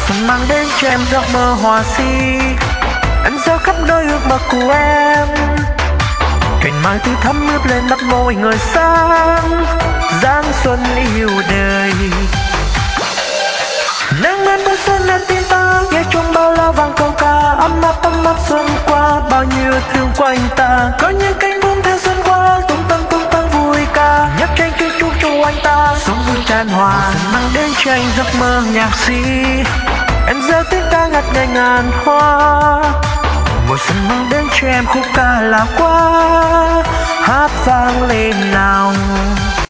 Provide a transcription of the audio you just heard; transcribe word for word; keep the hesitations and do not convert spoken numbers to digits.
xuân mang đến cho em giấc mơ hoa si. Em gieo khắp nơi ước mơ của em, cành mai tươi thắm ướp lên mắt môi người sáng, dáng xuân yêu đời. Nắng ấm bữa xuân lên tim ta, nghe trong bao la vang câu ca ấm áp ấm áp xuân qua, bao nhiêu thương quanh ta. Có những cánh bướm theo xuân qua, tung tăng tung tăng vui ca, nhấp tranh kinh chúc cho anh ta sống vui tràn hòa. Xuân mang đến cho anh giấc mơ nhạc sĩ, em gieo tiếng ca ngát ngây ngàn hoa. Mùa xuân mang đến cho em khúc ca là quá, hát vang lên nào.